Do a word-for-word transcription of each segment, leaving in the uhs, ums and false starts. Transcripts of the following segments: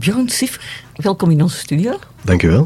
Björn Siffer, welkom in onze studio. Dank u wel.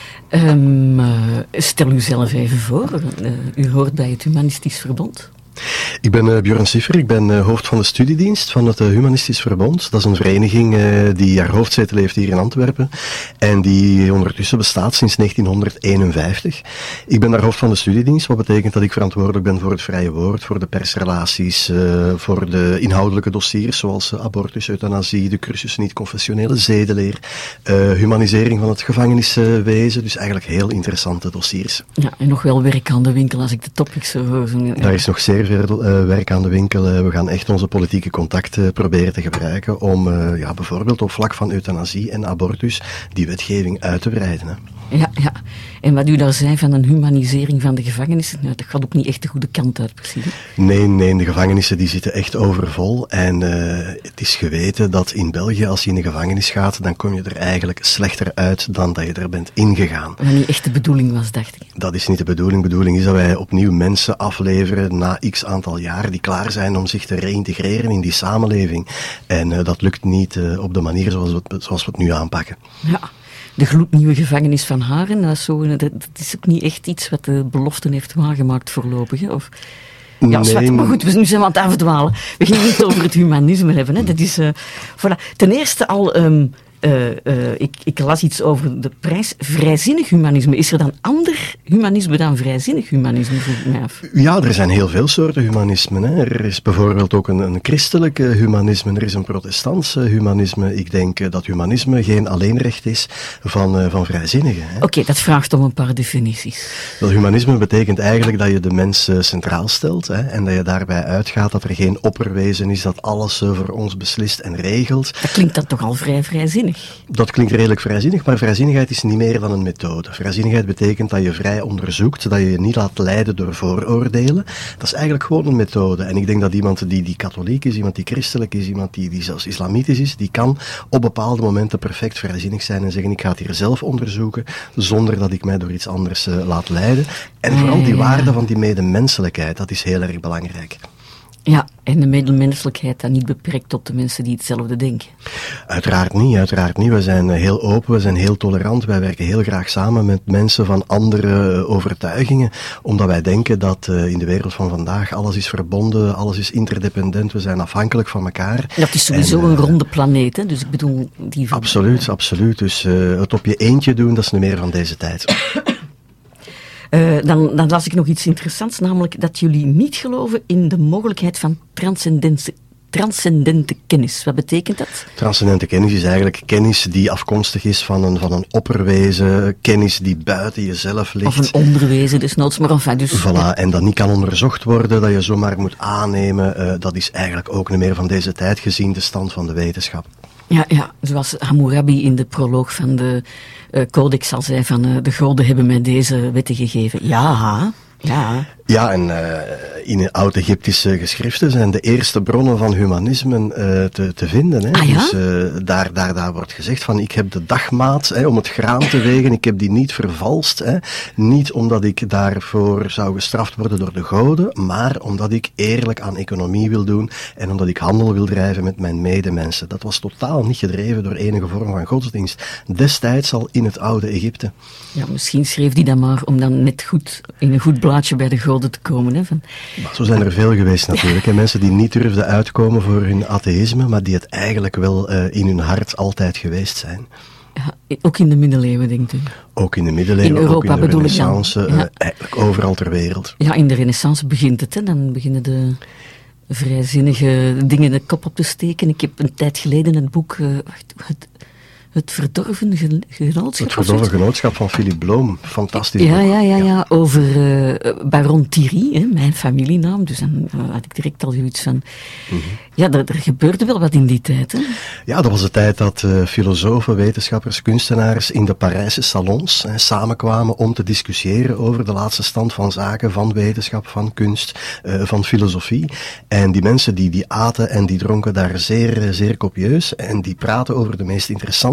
Um, uh, stel u zelf even voor. Uh, u hoort bij het Humanistisch Verbond. Ik ben uh, Björn Siffer, ik ben uh, hoofd van de studiedienst van het uh, Humanistisch Verbond. Dat is een vereniging uh, die haar hoofdzetel heeft hier in Antwerpen en die ondertussen bestaat sinds negentienhonderdeenenvijftig. Ik ben daar hoofd van de studiedienst, wat betekent dat ik verantwoordelijk ben voor het vrije woord, voor de persrelaties, uh, voor de inhoudelijke dossiers zoals uh, abortus, euthanasie, de cursus niet-confessionele zedeleer, uh, humanisering van het gevangeniswezen, dus eigenlijk heel interessante dossiers. Ja, en nog wel werk aan de winkel als ik de topics zo hoor. Ja. Daar is nog zeer veel uh, werk aan de winkel. Uh, we gaan echt onze politieke contacten uh, proberen te gebruiken om uh, ja, bijvoorbeeld op vlak van euthanasie en abortus die wetgeving uit te breiden. Hè. Ja, ja. En wat u daar zei van een humanisering van de gevangenissen, nou, dat gaat ook niet echt de goede kant uit, precies. Nee, nee, de gevangenissen die zitten echt overvol. En uh, het is geweten dat in België, als je in de gevangenis gaat, dan kom je er eigenlijk slechter uit dan dat je er bent ingegaan. Wat niet echt de bedoeling was, dacht ik. Dat is niet de bedoeling. De bedoeling is dat wij opnieuw mensen afleveren na x aantal jaar die klaar zijn om zich te reïntegreren in die samenleving. En uh, dat lukt niet uh, op de manier zoals we, het, zoals we het nu aanpakken. Ja. De gloednieuwe gevangenis van Haren, dat is, zo, dat, dat is ook niet echt iets wat de beloften heeft waargemaakt voorlopig, hè? Of... Ja, nee. Zwart, maar goed, we, nu zijn we aan het afdwalen. We gaan niet over het humanisme hebben. Hè. Dat is, uh, voilà. Ten eerste al, um, uh, uh, ik, ik las iets over de prijs vrijzinnig humanisme. Is er dan ander humanisme dan vrijzinnig humanisme, vroeg ik mij af? Ja, er zijn heel veel soorten humanisme. Hè. Er is bijvoorbeeld ook een, een christelijk humanisme, er is een protestants humanisme. Ik denk uh, dat humanisme geen alleenrecht is van, uh, van vrijzinnigen. Oké, okay, dat vraagt om een paar definities. Dat humanisme betekent eigenlijk dat je de mens uh, centraal stelt hè, en dat je daarbij uitgaat dat er geen opperwezen is dat alles uh, voor ons beslist en regelt. Dat klinkt dan toch al vrij vrijzinnig? Dat klinkt redelijk vrijzinnig, maar vrijzinnigheid is niet meer dan een methode. Vrijzinnigheid betekent dat je vrij onderzoekt, dat je je niet laat leiden door vooroordelen. Dat is eigenlijk gewoon een methode. En ik denk dat iemand die, die katholiek is, iemand die christelijk is, iemand die, die zelfs islamitisch is, die kan op bepaalde momenten perfect vrijzinnig zijn en zeggen ik ga het hier zelf onderzoeken, zonder dat ik mij door iets anders uh, laat leiden. En vooral die waarde van die medemenselijkheid, dat is heel erg belangrijk. Ja, en de medemenselijkheid dan niet beperkt tot de mensen die hetzelfde denken? Uiteraard niet, uiteraard niet. We zijn heel open, we zijn heel tolerant. Wij werken heel graag samen met mensen van andere overtuigingen, omdat wij denken dat uh, in de wereld van vandaag alles is verbonden, alles is interdependent, we zijn afhankelijk van elkaar. Dat is sowieso en, uh, een ronde planeet, hè? Dus ik bedoel... die van... Absoluut, absoluut. Dus uh, het op je eentje doen, dat is niet meer van deze tijd. Uh, dan, dan las ik nog iets interessants, namelijk dat jullie niet geloven in de mogelijkheid van transcendente, transcendente kennis. Wat betekent dat? Transcendente kennis is eigenlijk kennis die afkomstig is van een, van een opperwezen, kennis die buiten jezelf ligt. Of een onderwezen, dus noods maar enfin. Dus, voilà, ja. En dat niet kan onderzocht worden, dat je zomaar moet aannemen, uh, dat is eigenlijk ook niet meer van deze tijd gezien de stand van de wetenschap. Ja, ja, zoals Hammurabi in de proloog van de uh, Codex al zei van uh, de goden hebben mij deze wetten gegeven. Ja, ja. Ja, en uh, in oud-Egyptische geschriften zijn de eerste bronnen van humanisme uh, te, te vinden. Hè. Ah, ja? Dus uh, daar, daar, daar wordt gezegd van ik heb de dagmaat hè, om het graan te wegen, ik heb die niet vervalst. Hè. Niet omdat ik daarvoor zou gestraft worden door de goden, maar omdat ik eerlijk aan economie wil doen en omdat ik handel wil drijven met mijn medemensen. Dat was totaal niet gedreven door enige vorm van godsdienst. Destijds al in het oude Egypte. Ja, misschien schreef hij dat maar om dan net goed in een goed blaadje bij de goden te komen. Hè, van... Maar zo zijn er veel geweest natuurlijk. Hè. Mensen die niet durfden uitkomen voor hun atheïsme, maar die het eigenlijk wel uh, in hun hart altijd geweest zijn. Ja, ook in de middeleeuwen, denkt u? Ook in de middeleeuwen, in Europa, ook in de renaissance, ja. uh, eigenlijk overal ter wereld. Ja, in de renaissance begint het, hè. Dan beginnen de vrijzinnige dingen de kop op te steken. Ik heb een tijd geleden het boek... Uh, het, Het verdorven genootschap. Het verdorven genootschap van Philippe Bloem. Fantastisch. Ja, ja, ja, ja. Over uh, baron Thierry, hè, mijn familienaam. Dus dan uh, had ik direct al zoiets van... Mm-hmm. Ja, er, er gebeurde wel wat in die tijd. Hè? Ja, dat was de tijd dat uh, filosofen, wetenschappers, kunstenaars in de Parijse salons hè, samenkwamen om te discussiëren over de laatste stand van zaken, van wetenschap, van kunst, uh, van filosofie. En die mensen die, die aten en die dronken daar zeer, zeer kopieus. En die praten over de meest interessante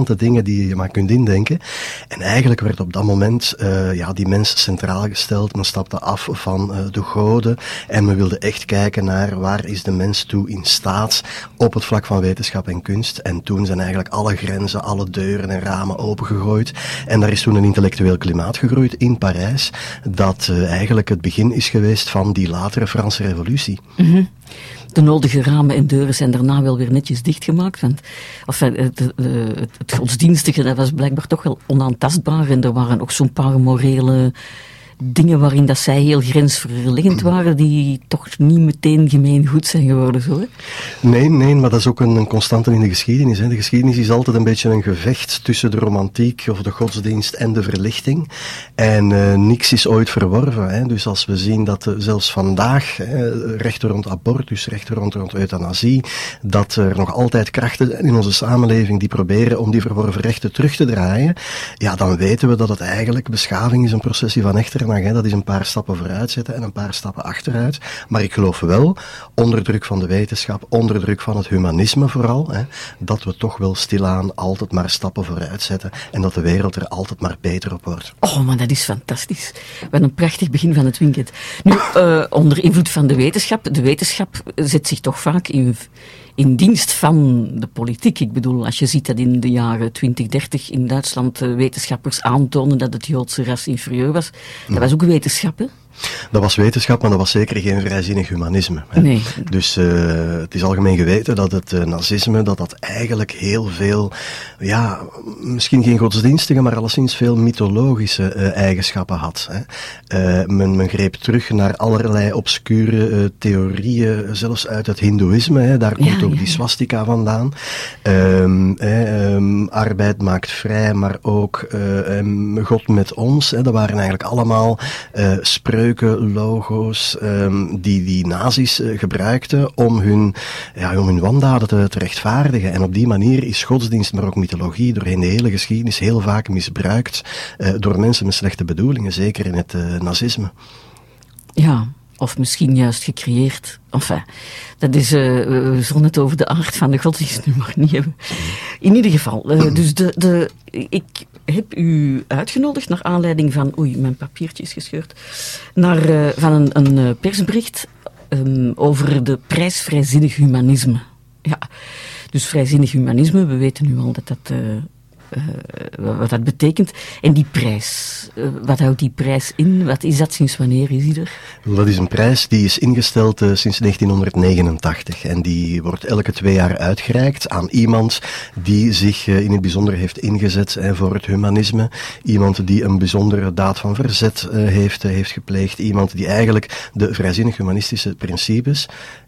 interessante dingen die je maar kunt indenken. En eigenlijk werd op dat moment uh, ja, die mens centraal gesteld. Men stapte af van uh, de goden en men wilde echt kijken naar waar is de mens toe in staat op het vlak van wetenschap en kunst. En toen zijn eigenlijk alle grenzen, alle deuren en ramen opengegooid. En daar is toen een intellectueel klimaat gegroeid in Parijs, dat uh, eigenlijk het begin is geweest van die latere Franse revolutie. Mm-hmm. De nodige ramen en deuren zijn daarna wel weer netjes dichtgemaakt. Want of, het, het, het, het godsdienstige, dat was blijkbaar toch wel onaantastbaar. En er waren ook zo'n paar morele dingen waarin dat zij heel grensverleggend waren, die toch niet meteen gemeengoed zijn geworden. Zo, hè? Nee, nee, maar dat is ook een, een constante in de geschiedenis. Hè. De geschiedenis is altijd een beetje een gevecht tussen de romantiek of de godsdienst en de verlichting. En uh, niks is ooit verworven. Hè. Dus als we zien dat uh, zelfs vandaag hè, rechten rond abortus, rechten rond, rond euthanasie, dat er nog altijd krachten zijn in onze samenleving die proberen om die verworven rechten terug te draaien, ja, dan weten we dat het eigenlijk beschaving is een processie van echter. Dat is een paar stappen vooruit zetten en een paar stappen achteruit. Maar ik geloof wel, onder druk van de wetenschap, onder druk van het humanisme vooral, hè, dat we toch wel stilaan altijd maar stappen vooruit zetten en dat de wereld er altijd maar beter op wordt. Oh, maar dat is fantastisch. Wat een prachtig begin van het weekend. Nu, uh, onder invloed van de wetenschap. De wetenschap zet zich toch vaak in... in dienst van de politiek. Ik bedoel, als je ziet dat in de jaren twintig, dertig in Duitsland uh, wetenschappers aantonen dat het Joodse ras inferieur was. Dat was ook wetenschap, hè? Dat was wetenschap, maar dat was zeker geen vrijzinnig humanisme. Hè. Nee. Dus uh, het is algemeen geweten dat het uh, nazisme, dat dat eigenlijk heel veel, ja, misschien geen godsdienstige, maar alleszins veel mythologische uh, eigenschappen had. Hè. Uh, men, men greep terug naar allerlei obscure uh, theorieën, zelfs uit het hindoeïsme. Hè. Daar komt ja, ook ja, die swastika vandaan. Um, eh, um, arbeid maakt vrij, maar ook uh, um, God met ons. Hè. Dat waren eigenlijk allemaal uh, spreuken, logo's, um, die die nazi's uh, gebruikten om hun, ja, om hun wandaden te, te rechtvaardigen. En op die manier is godsdienst, maar ook mythologie, doorheen de hele geschiedenis heel vaak misbruikt uh, door mensen met slechte bedoelingen, zeker in het uh, nazisme. Ja, of misschien juist gecreëerd. Enfin, dat is, uh, we zullen het over de aard van de godsdienst nu maar niet hebben. In ieder geval, uh, dus de, de, ik heb u uitgenodigd naar aanleiding van, oei, mijn papiertje is gescheurd, naar, uh, van een, een uh, persbericht um, over de prijs vrijzinnig humanisme. Ja, dus vrijzinnig humanisme, we weten nu al dat dat... Uh, Uh, wat dat betekent. En die prijs, uh, wat houdt die prijs in? Wat is dat? Sinds wanneer is die er? Dat is een prijs die is ingesteld uh, sinds negentien negenentachtig en die wordt elke twee jaar uitgereikt aan iemand die zich uh, in het bijzonder heeft ingezet uh, voor het humanisme. Iemand die een bijzondere daad van verzet uh, heeft, uh, heeft gepleegd. Iemand die eigenlijk de vrijzinnig humanistische principes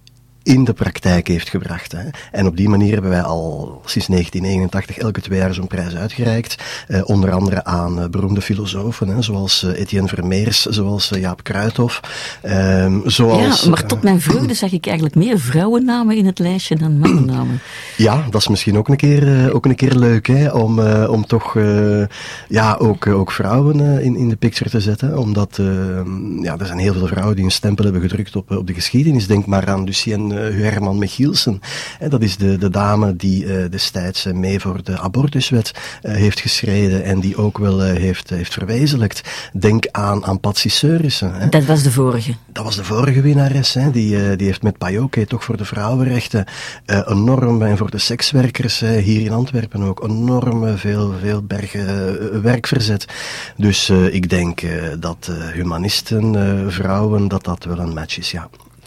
in de praktijk heeft gebracht. Hè. En op die manier hebben wij al sinds negentien negenentachtig elke twee jaar zo'n prijs uitgereikt. Eh, onder andere aan uh, beroemde filosofen, hè, zoals uh, Etienne Vermeers, zoals uh, Jaap Kruithof. Uh, zoals, ja, maar tot mijn vreugde zag ik eigenlijk meer vrouwennamen in het lijstje dan mannennamen. Ja, dat is misschien ook een keer, uh, ook een keer leuk, hè, om, uh, om toch uh, ja, ook, uh, ook vrouwen uh, in, in de picture te zetten. Omdat uh, ja, er zijn heel veel vrouwen die een stempel hebben gedrukt op, op de geschiedenis. Denk maar aan Lucienne Uh, Herman Michielsen. Hè, dat is de, de dame die uh, destijds uh, mee voor de abortuswet uh, heeft geschreden en die ook wel uh, heeft, uh, heeft verwezenlijkt. Denk aan, aan Patsy Seurissen. Hè. Dat was de vorige. Dat was de vorige winnares. Hè. Die, uh, die heeft met Payoke toch voor de vrouwenrechten uh, enorm, en voor de sekswerkers uh, hier in Antwerpen ook, enorm veel, veel bergen uh, werk verzet. Dus uh, ik denk uh, dat uh, humanisten, uh, vrouwen, dat dat wel een match is, ja.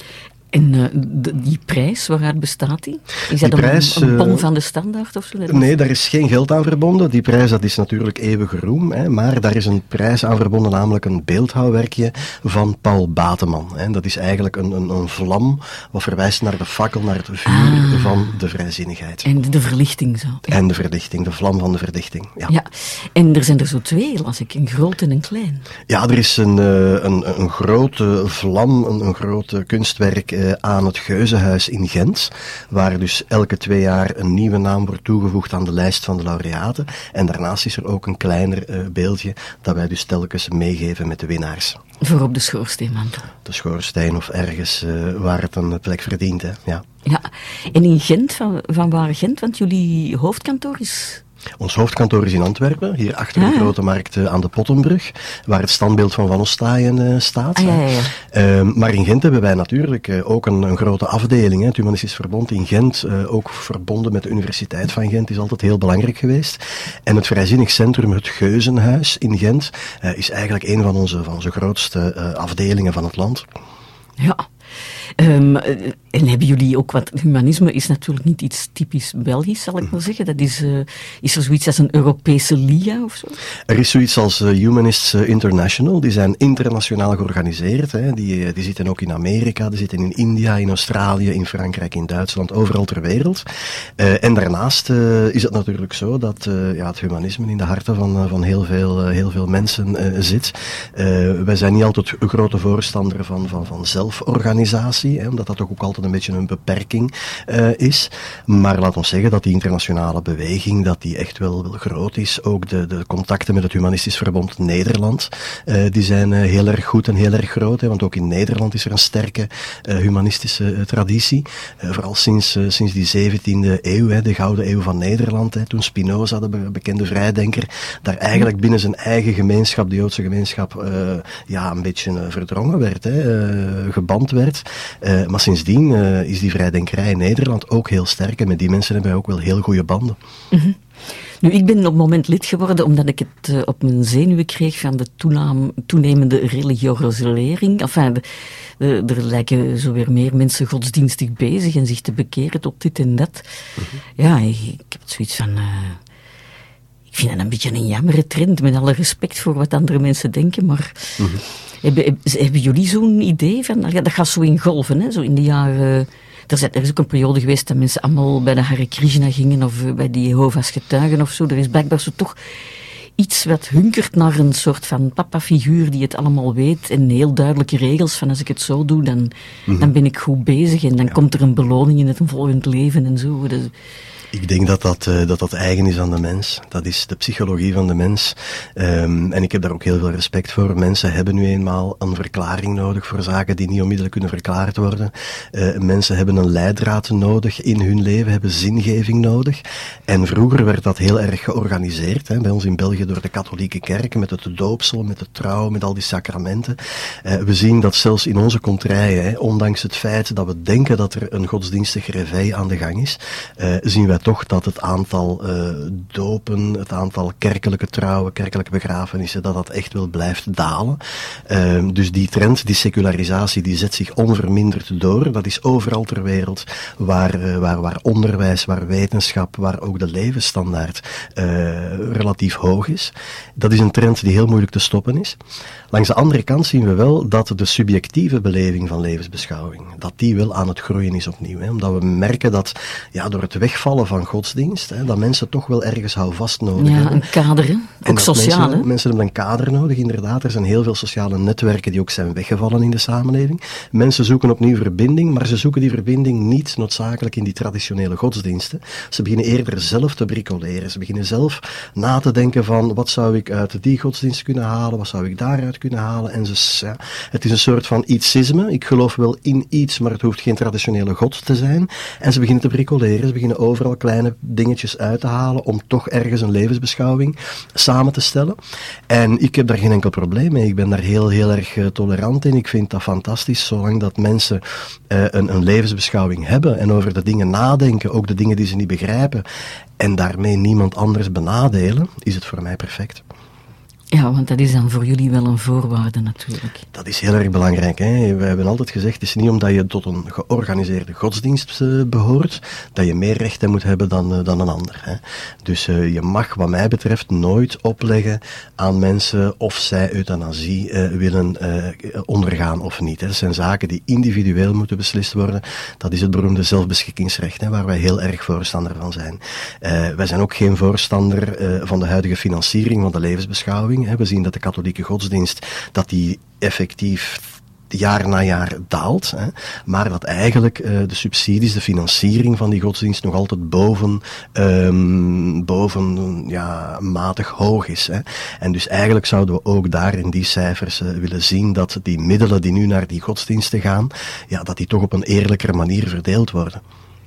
En uh, de, die prijs, waaruit bestaat die? Is dat die een, prijs, een bon van de standaard of zo? Nee, daar is geen geld aan verbonden. Die prijs, dat is natuurlijk eeuwige roem, hè, maar daar is een prijs aan verbonden, namelijk een beeldhouwwerkje van Paul Bateman. Hè. Dat is eigenlijk een, een, een vlam, wat verwijst naar de fakkel, naar het vuur ah. van de vrijzinnigheid. En de verlichting zo. Ja. En de verlichting, de vlam van de verlichting. Ja. Ja. En er zijn er zo twee, las ik, een groot en een klein. Ja, er is een, een, een grote vlam, een, een groot kunstwerk aan het Geuzenhuis in Gent, waar dus elke twee jaar een nieuwe naam wordt toegevoegd aan de lijst van de laureaten. En daarnaast is er ook een kleiner uh, beeldje dat wij dus telkens meegeven met de winnaars. Voor op de schoorsteenmantel. De schoorsteen of ergens uh, waar het een plek verdient, hè. Ja. Ja, en in Gent, van, van waar Gent? Want jullie hoofdkantoor is... Ons hoofdkantoor is in Antwerpen, hier achter ah, de Grote Markt uh, aan de Pottenbrug, waar het standbeeld van Van Ostaaien uh, staat. Ah, ja, ja, ja. Uh, maar in Gent hebben wij natuurlijk uh, ook een, een grote afdeling. Hè. Het Humanistisch Verbond in Gent, uh, ook verbonden met de Universiteit van Gent, is altijd heel belangrijk geweest. En het vrijzinnig centrum, het Geuzenhuis in Gent, uh, is eigenlijk een van onze, van onze grootste uh, afdelingen van het land. Ja. Um, en hebben jullie ook wat... Humanisme is natuurlijk niet iets typisch Belgisch, zal ik maar zeggen. Dat is, uh, is er zoiets als een Europese L I A of zo? Er is zoiets als uh, Humanists International. Die zijn internationaal georganiseerd. Hè. Die, die zitten ook in Amerika, die zitten in India, in Australië, in Frankrijk, in Duitsland, overal ter wereld. Uh, en daarnaast uh, is het natuurlijk zo dat uh, ja, het humanisme in de harten van, uh, van heel, veel, uh, heel veel mensen uh, zit. Uh, wij zijn niet altijd een grote voorstander van, van, van zelforganisatie, hè, omdat dat toch ook altijd een beetje een beperking uh, is. Maar laat ons zeggen dat die internationale beweging, dat die echt wel, wel groot is. Ook de, de contacten met het Humanistisch Verbond Nederland, uh, die zijn uh, heel erg goed en heel erg groot. Hè, want ook in Nederland is er een sterke uh, humanistische uh, traditie. Uh, vooral sinds, uh, sinds die zeventiende eeuw, hè, de Gouden Eeuw van Nederland. Hè, toen Spinoza, de be- bekende vrijdenker, daar eigenlijk binnen zijn eigen gemeenschap, de Joodse gemeenschap, uh, ja, een beetje uh, verdrongen werd, hè, uh, geband werd. Uh, maar sindsdien uh, is die vrijdenkerij in Nederland ook heel sterk en met die mensen hebben wij ook wel heel goede banden. Mm-hmm. Nu, ik ben op het moment lid geworden omdat ik het uh, op mijn zenuwen kreeg van de toename, toenemende religiosering. Enfin, de, de, er lijken zo weer meer mensen godsdienstig bezig en zich te bekeren tot dit en dat. Mm-hmm. Ja, ik, ik heb het zoiets van... Uh, ik vind dat een beetje een jammere trend, met alle respect voor wat andere mensen denken, maar... Mm-hmm. Hebben, hebben jullie zo'n idee van... Ja, dat gaat zo in golven, hè? Zo in de jaren... Er, zijn, er is ook een periode geweest dat mensen allemaal bij de Hare Krishna gingen of bij die Jehovah's getuigen of zo. Er is blijkbaar zo toch iets wat hunkert naar een soort van papa-figuur die het allemaal weet en heel duidelijke regels van als ik het zo doe, dan, mm-hmm. dan ben ik goed bezig en dan ja. komt er een beloning in het volgend leven en zo. Dus, Ik denk dat dat, uh, dat dat eigen is aan de mens. Dat is de psychologie van de mens. Um, en ik heb daar ook heel veel respect voor. Mensen hebben nu eenmaal een verklaring nodig voor zaken die niet onmiddellijk kunnen verklaard worden. Uh, mensen hebben een leidraad nodig in hun leven, hebben zingeving nodig. En vroeger werd dat heel erg georganiseerd, hè, bij ons in België door de katholieke kerk, met het doopsel, met de trouw, met al die sacramenten. Uh, we zien dat zelfs in onze contraien, hè, ondanks het feit dat we denken dat er een godsdienstig réveil aan de gang is, uh, zien wij toch dat het aantal uh, dopen, het aantal kerkelijke trouwen, kerkelijke begrafenissen, dat dat echt wel blijft dalen. Uh, dus die trend, die secularisatie, die zet zich onverminderd door. Dat is overal ter wereld waar, uh, waar, waar onderwijs, waar wetenschap, waar ook de levensstandaard uh, relatief hoog is. Dat is een trend die heel moeilijk te stoppen is. Langs de andere kant zien we wel dat de subjectieve beleving van levensbeschouwing, dat die wel aan het groeien is opnieuw. Hè? Omdat we merken dat ja, door het wegvallen van godsdienst, hè, dat mensen toch wel ergens houvast nodig ja, hebben. Een kader, hè? Ook sociaal. Mensen, hè? mensen hebben een kader nodig, inderdaad. Er zijn heel veel sociale netwerken die ook zijn weggevallen in de samenleving. Mensen zoeken opnieuw verbinding, maar ze zoeken die verbinding niet noodzakelijk in die traditionele godsdiensten. Ze beginnen eerder zelf te bricoleren. Ze beginnen zelf na te denken van wat zou ik uit die godsdienst kunnen halen, wat zou ik daaruit kunnen halen. En ze, ja, het is een soort van ietsisme. Ik geloof wel in iets, maar het hoeft geen traditionele god te zijn. En ze beginnen te bricoleren. Ze beginnen overal kleine dingetjes uit te halen om toch ergens een levensbeschouwing samen te stellen. En ik heb daar geen enkel probleem mee. Ik ben daar heel, heel erg uh, tolerant in. Ik vind dat fantastisch, zolang dat mensen uh, een, een levensbeschouwing hebben en over de dingen nadenken, ook de dingen die ze niet begrijpen, en daarmee niemand anders benadelen, is het voor mij perfect. Ja, want dat is dan voor jullie wel een voorwaarde natuurlijk. Dat is heel erg belangrijk. Hè? We hebben altijd gezegd, het is niet omdat je tot een georganiseerde godsdienst uh, behoort, dat je meer rechten moet hebben dan, uh, dan een ander. Hè? Dus uh, je mag wat mij betreft nooit opleggen aan mensen of zij euthanasie uh, willen uh, ondergaan of niet. Hè? Dat zijn zaken die individueel moeten beslist worden. Dat is het beroemde zelfbeschikkingsrecht, hè, waar wij heel erg voorstander van zijn. Uh, wij zijn ook geen voorstander uh, van de huidige financiering van de levensbeschouwing. We zien dat de katholieke godsdienst, dat die effectief jaar na jaar daalt, hè, maar dat eigenlijk uh, de subsidies, de financiering van die godsdienst nog altijd boven, um, boven ja, matig hoog is. Hè. En dus eigenlijk zouden we ook daar in die cijfers uh, willen zien dat die middelen die nu naar die godsdiensten gaan, ja, dat die toch op een eerlijkere manier verdeeld worden.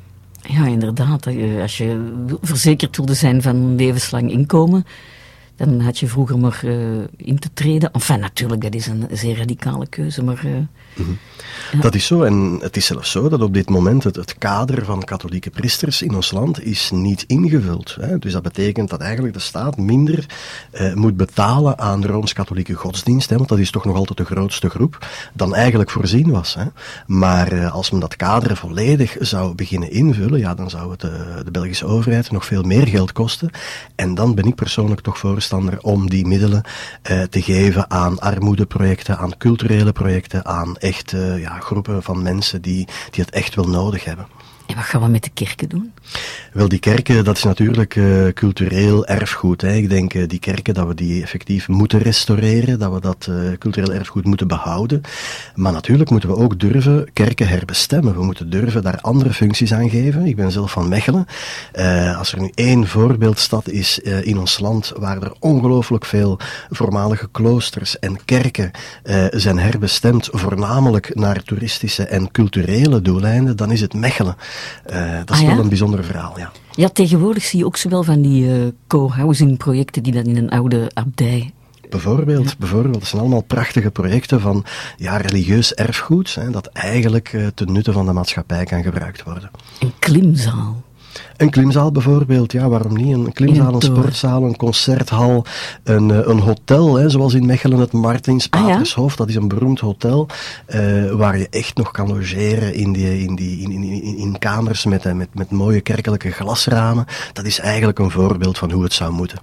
Ja, inderdaad. Als je verzekerd wilde zijn van levenslang inkomen, dan had je vroeger maar uh, in te treden. Enfin, natuurlijk, dat is een zeer radicale keuze, maar... Uh, mm-hmm. ja. Dat is zo, en het is zelfs zo dat op dit moment het, het kader van katholieke priesters in ons land is niet ingevuld. Hè. Dus dat betekent dat eigenlijk de staat minder uh, moet betalen aan de Rooms-Katholieke godsdienst, hè, want dat is toch nog altijd de grootste groep, dan eigenlijk voorzien was. Hè. Maar uh, als men dat kader volledig zou beginnen invullen, ja, dan zou het uh, de Belgische overheid nog veel meer geld kosten. En dan ben ik persoonlijk toch voorstander om die middelen uh, te geven aan armoedeprojecten, aan culturele projecten, aan echt uh, ja, groepen van mensen die, die het echt wel nodig hebben. En wat gaan we met de kerken doen? Wel, die kerken, dat is natuurlijk uh, cultureel erfgoed. Hè. Ik denk uh, die kerken dat we die effectief moeten restaureren, dat we dat uh, cultureel erfgoed moeten behouden. Maar natuurlijk moeten we ook durven kerken herbestemmen. We moeten durven daar andere functies aan geven. Ik ben zelf van Mechelen. Uh, als er nu één voorbeeldstad is uh, in ons land waar er ongelooflijk veel voormalige kloosters en kerken uh, zijn herbestemd, voornamelijk naar toeristische en culturele doeleinden, dan is het Mechelen. Uh, dat is ah, ja? wel een bijzonder verhaal, ja. Ja, tegenwoordig zie je ook zowel van die uh, co-housing projecten die dan in een oude abdij... Bijvoorbeeld, ja. bijvoorbeeld, dat zijn allemaal prachtige projecten van ja, religieus erfgoed, hè, dat eigenlijk uh, ten nutte van de maatschappij kan gebruikt worden. Een klimzaal. Een klimzaal bijvoorbeeld, ja, waarom niet? Een klimzaal, een sportzaal, een concerthal, een, een hotel, hè, zoals in Mechelen het Martins Patershof. Ah, ja? Dat is een beroemd hotel uh, waar je echt nog kan logeren in, die, in, die, in, in, in, in kamers met, met, met mooie kerkelijke glasramen. Dat is eigenlijk een voorbeeld van hoe het zou moeten.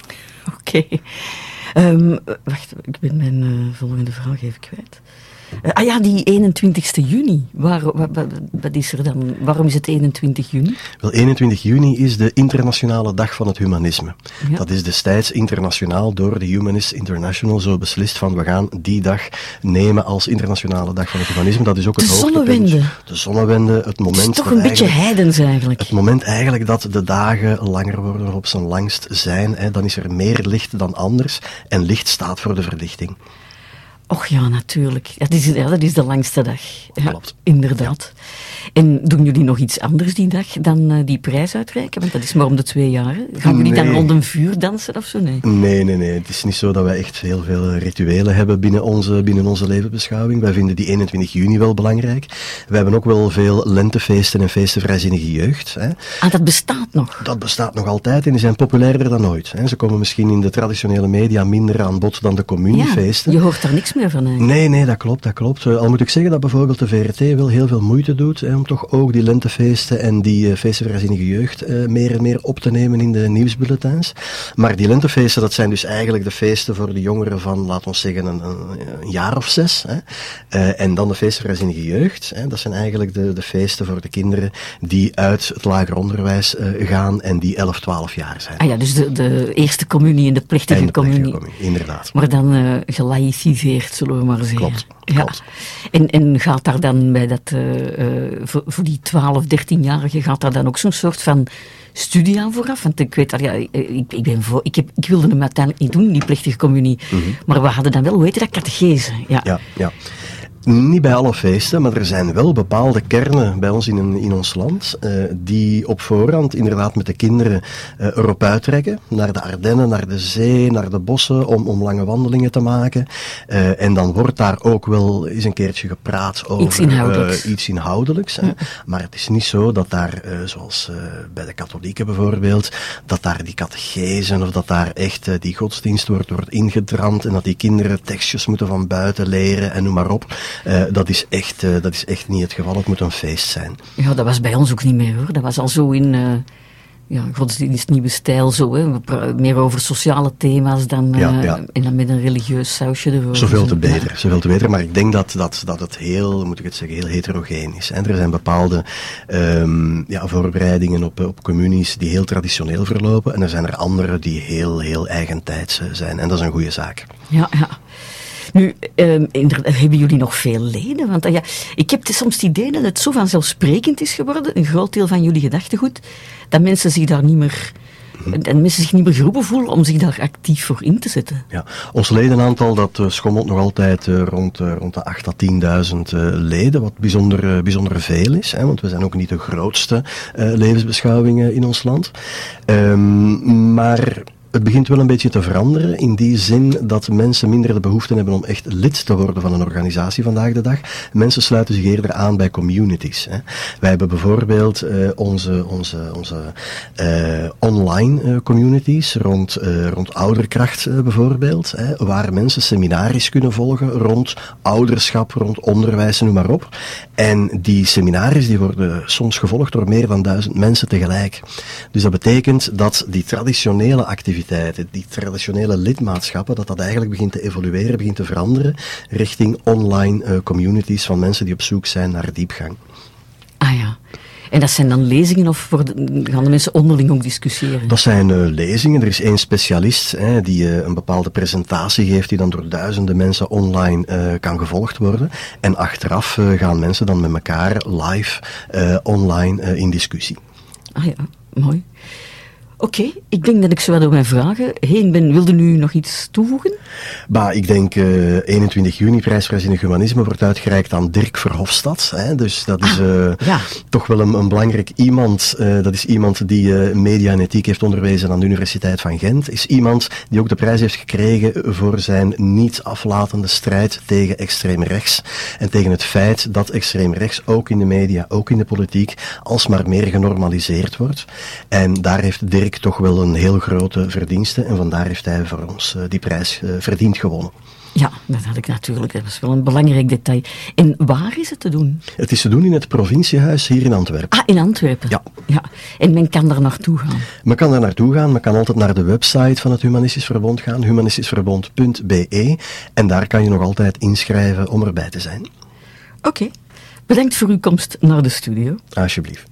Oké. Okay. Um, wacht, ik ben mijn uh, volgende vraag even kwijt. Uh, ah ja, die eenentwintigste juni. Waar, wat, wat, wat is er dan? Waarom is het eenentwintig juni? Wel, eenentwintig juni is de internationale dag van het humanisme. Ja. Dat is destijds internationaal door de Humanists International zo beslist van we gaan die dag nemen als internationale dag van het humanisme. Dat is ook het de hoogtepunt. Zonnewende. De zonnewende. Het moment. Het is toch een beetje heidens eigenlijk. Het moment eigenlijk dat de dagen langer worden of op zijn langst zijn. Hè, dan is er meer licht dan anders. En licht staat voor de verlichting. Och ja, natuurlijk. Ja, dat, is, ja, dat is de langste dag. Ja, klopt. Inderdaad. Ja. En doen jullie nog iets anders die dag dan uh, die prijs uitreiken? Want dat is maar om de twee jaar. Gaan jullie nee. dan rond een vuur dansen of zo? Nee? nee, nee, nee. Het is niet zo dat wij echt heel veel rituelen hebben binnen onze, binnen onze levensbeschouwing. Wij vinden die eenentwintig juni wel belangrijk. We hebben ook wel veel lentefeesten en feesten vrijzinnige jeugd. Hè. Ah, dat bestaat nog? Dat bestaat nog altijd en die zijn populairder dan ooit. Hè. Ze komen misschien in de traditionele media minder aan bod dan de communiefeesten. Ja, je hoort daar niks meer van eigenlijk. Nee, nee, dat klopt, dat klopt. Al moet ik zeggen dat bijvoorbeeld de V R T wel heel veel moeite doet hè, om toch ook die lentefeesten en die uh, feesten vrijzinnige jeugd uh, meer en meer op te nemen in de nieuwsbulletins. Maar die lentefeesten, dat zijn dus eigenlijk de feesten voor de jongeren van, laten we zeggen, een, een, een jaar of zes. Hè. Uh, en dan de feesten vrijzinnige jeugd. Hè. Dat zijn eigenlijk de, de feesten voor de kinderen die uit het lager onderwijs uh, gaan en die elf, twaalf jaar zijn. Ah ja, dus de, de eerste communie en de plechtige, en de plechtige communie. communie. Inderdaad. Maar dan uh, gelaïciseerd, zullen we maar zeggen. Klopt. Ja. Klopt. En, en gaat daar dan bij dat, uh, uh, voor, voor die twaalf, dertienjarigen, gaat daar dan ook zo'n soort van studie aan vooraf? Want ik weet dat, ja, ik, ik, ben voor, ik, heb, ik wilde hem uiteindelijk niet doen, die plechtige communie. Mm-hmm. Maar we hadden dan wel, hoe heet dat, catechese. Ja, ja. ja. Niet bij alle feesten, maar er zijn wel bepaalde kernen bij ons in, een, in ons land uh, die op voorhand inderdaad met de kinderen uh, erop uittrekken, naar de Ardennen, naar de zee, naar de bossen, om, om lange wandelingen te maken. Uh, en dan wordt daar ook wel eens een keertje gepraat over iets inhoudelijks. Uh, iets inhoudelijks hè. Ja. Maar het is niet zo dat daar, uh, zoals uh, bij de katholieken bijvoorbeeld, dat daar die catechezen of dat daar echt uh, die godsdienst wordt, wordt ingedramd en dat die kinderen tekstjes moeten van buiten leren en noem maar op. Uh, dat, is echt, uh, dat is echt niet het geval. Het moet een feest zijn. Ja, dat was bij ons ook niet meer hoor. Dat was al zo in uh, ja, godsdienst nieuwe stijl zo. Hè. Pra- meer over sociale thema's dan, uh, ja, ja. en dan met een religieus sausje erover. Zoveel te beter, ja. zoveel te beter. Maar ik denk dat, dat, dat het heel, moet ik het zeggen, heel heterogeen is. En er zijn bepaalde um, ja, voorbereidingen op, op communies die heel traditioneel verlopen. En er zijn er andere die heel, heel eigentijds zijn. En dat is een goede zaak. Ja, ja. Nu, uh, hebben jullie nog veel leden? Want uh, ja, ik heb soms het idee dat het zo vanzelfsprekend is geworden, een groot deel van jullie gedachtegoed, dat mensen zich daar niet meer Mm-hmm. En mensen zich niet meer geroepen voelen om zich daar actief voor in te zetten. Ja, ons ledenaantal dat uh, schommelt nog altijd uh, rond, uh, rond de acht tot tienduizend uh, leden, wat bijzonder, uh, bijzonder veel is, hè, want we zijn ook niet de grootste uh, levensbeschouwingen in ons land. Um, maar... Het begint wel een beetje te veranderen, in die zin dat mensen minder de behoefte hebben om echt lid te worden van een organisatie vandaag de dag. Mensen sluiten zich eerder aan bij communities. Hè. Wij hebben bijvoorbeeld uh, onze, onze, onze uh, online uh, communities rond, uh, rond ouderkracht uh, bijvoorbeeld, hè, waar mensen seminaries kunnen volgen rond ouderschap, rond onderwijs, noem maar op. En die seminaries die worden soms gevolgd door meer dan duizend mensen tegelijk. Dus dat betekent dat die traditionele activiteiten, die traditionele lidmaatschappen, dat dat eigenlijk begint te evolueren, begint te veranderen richting online uh, communities van mensen die op zoek zijn naar diepgang. Ah ja. En dat zijn dan lezingen of worden, gaan de mensen onderling ook discussiëren? Dat zijn uh, lezingen. Er is één specialist hè, die uh, een bepaalde presentatie geeft die dan door duizenden mensen online uh, kan gevolgd worden. En achteraf uh, gaan mensen dan met elkaar live uh, online uh, in discussie. Ah ja, mooi. Oké, okay, ik denk dat ik zo door mijn vragen heen ben. Wilde u nog iets toevoegen? Bah, ik denk uh, eenentwintig juni, prijsprijs in het humanisme, wordt uitgereikt aan Dirk Verhofstadt. Hè? Dus dat is uh, ah, ja. toch wel een, een belangrijk iemand. Uh, dat is iemand die uh, media en ethiek heeft onderwezen aan de Universiteit van Gent. Is iemand die ook de prijs heeft gekregen voor zijn niet aflatende strijd tegen extreem rechts. En tegen het feit dat extreem rechts ook in de media, ook in de politiek, alsmaar meer genormaliseerd wordt. En daar heeft Dirk toch wel een heel grote verdienste en vandaar heeft hij voor ons uh, die prijs uh, verdiend gewonnen. Ja, dat had ik natuurlijk. Dat was wel een belangrijk detail. En waar is het te doen? Het is te doen in het provinciehuis hier in Antwerpen. Ah, in Antwerpen? Ja. ja. En men kan daar naartoe gaan? Men kan daar naartoe gaan. Men kan altijd naar de website van het Humanistisch Verbond gaan, humanistischverbond punt b e. En daar kan je nog altijd inschrijven om erbij te zijn. Oké. Okay. Bedankt voor uw komst naar de studio. Alsjeblieft.